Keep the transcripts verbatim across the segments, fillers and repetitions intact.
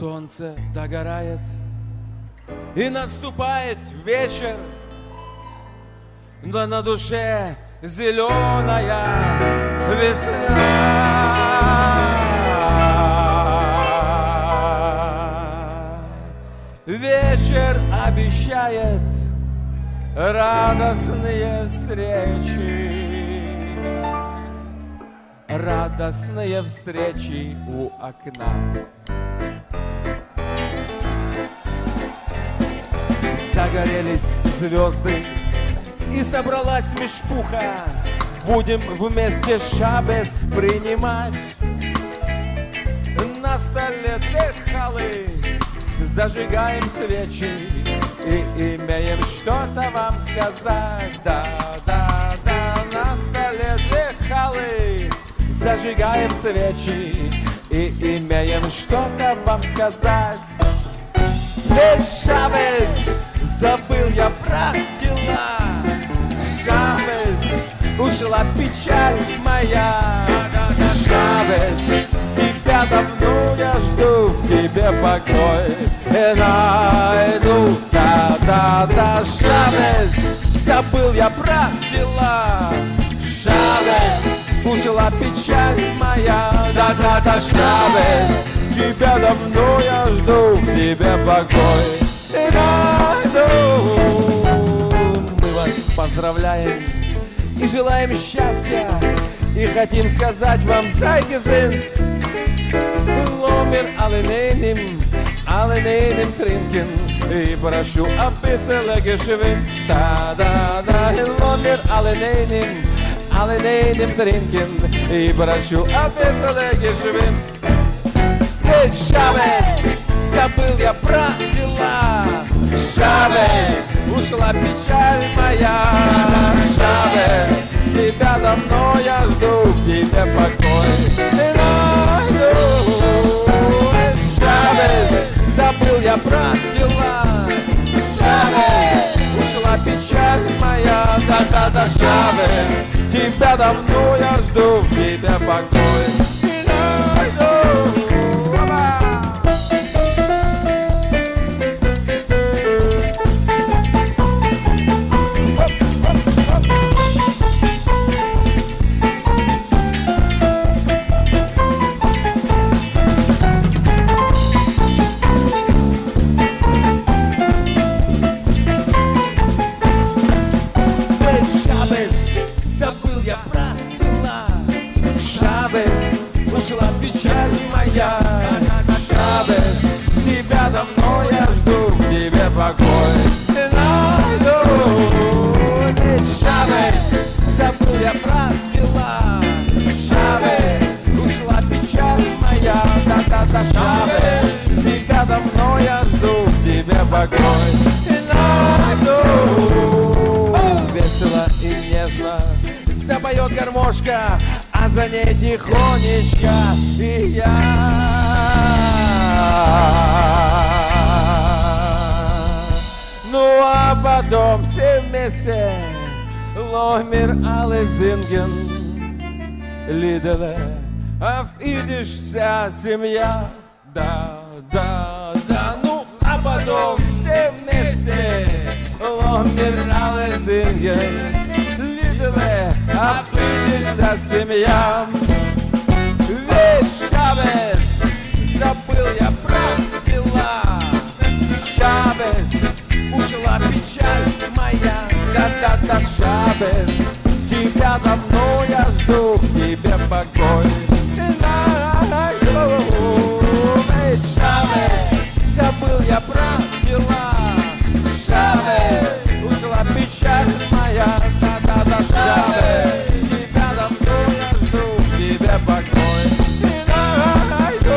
Солнце догорает, и наступает вечер, да на душе зеленая весна. Вечер обещает радостные встречи, радостные встречи у окна. Загорелись звезды, и собралась мешпуха. Будем вместе шабес принимать. На столе две халы, зажигаем свечи и имеем что-то вам сказать. Да, да, да, на столе две халы, зажигаем свечи и имеем что-то вам сказать. Весь шабес, забыл я про дела. Шабес, ушла печаль моя. Шабес, тебя давно я жду, в тебе покой и найду. Да-да-да, Шабес, забыл я про дела. Шабес, ушла печаль моя. Да-да-да, Шабес, тебя давно я жду, в тебе покой и найду. Мы вас поздравляем и желаем счастья, и хотим сказать вам зайгезинт. Ломер аленейним, аленейним тринкин, и прошу описала гешевин. Да-да-да, ломер аленейним, аленейним тринкин, и прошу описала гешевин. Ведь Шабес, забыл я про дела. Шабес, ушла печаль моя. Шабес, тебя давно я жду, в тебе покой и найду. Шабес, забыл я про дела. Шабес, ушла печаль моя. Да-да-да, Шабес, тебя давно я жду, в тебе покой и найду. Ушла печаль моя. Шабес, тебя давно я жду, в тебе покой и найду. Ведь Шабес, забыл я про дела. Шабес, ушла печаль моя. Да-да-да, Шабес, тебя давно я жду, в тебе покой и найду. Весело и нежно запоет гармошка, а за ней тихонечко и я. Ну а потом все вместе Ломер алезинген Лиделе, а видишь вся семья. Да, да, да, ну а потом все вместе Ломер алезинген Лиделе, а вся семья. Ведь Шабес, забыл я про дела. Шабес, ушла печаль моя. Да-да-да, Шабес, тебя давно я жду, в тебе покой и найду. Ведь Шабес, забыл я про дела. Шабес, ушла печаль моя. Да-да-да, Шабес, покой и найду.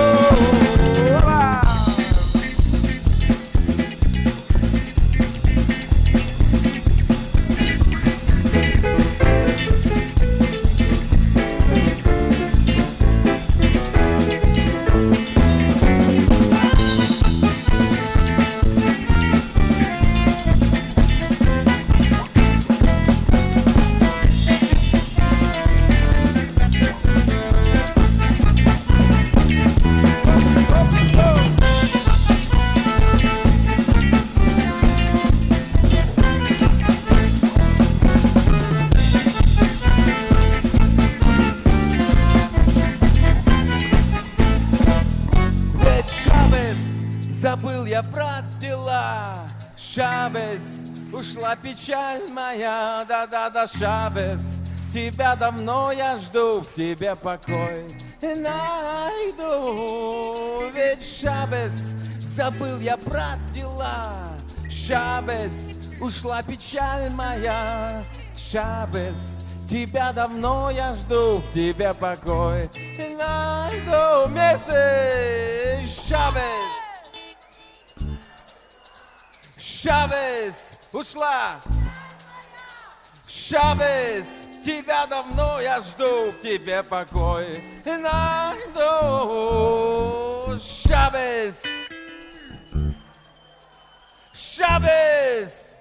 я про дела. Шабес, ушла печаль моя, да-да-да, Шабес. Тебя давно я жду, в тебе покой найду. Ведь Шабес, забыл я про дела. Шабес, ушла печаль моя. Шабес, тебя давно я жду, в тебе покой найду. Вместе! Шабес! Шабес, ушла! Шабес, тебя давно я жду, в тебе покой найду. Шабес! Шабес!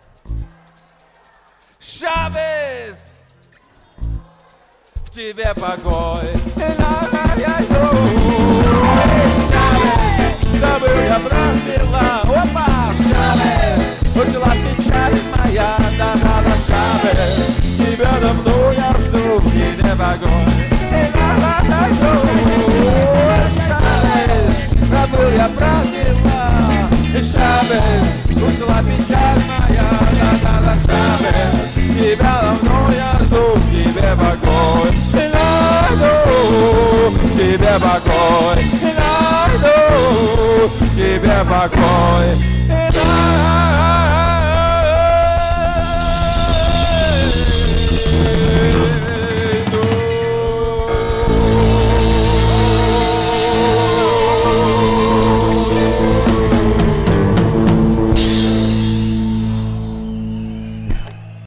Шабес! В тебе покой найду. Шабес! Забыл я про дела. Опа! Шабес! Ушла печаль моя, да-да-да, Шабес. Тебя давно я жду, в тебе покой найду. Шабес! Забыл я про дела. Шабес! Ушла печаль моя, да-да-да, Шабес. Тебя давно я жду, в тебе покой найду. В тебе покой найду. В тебе покой найду.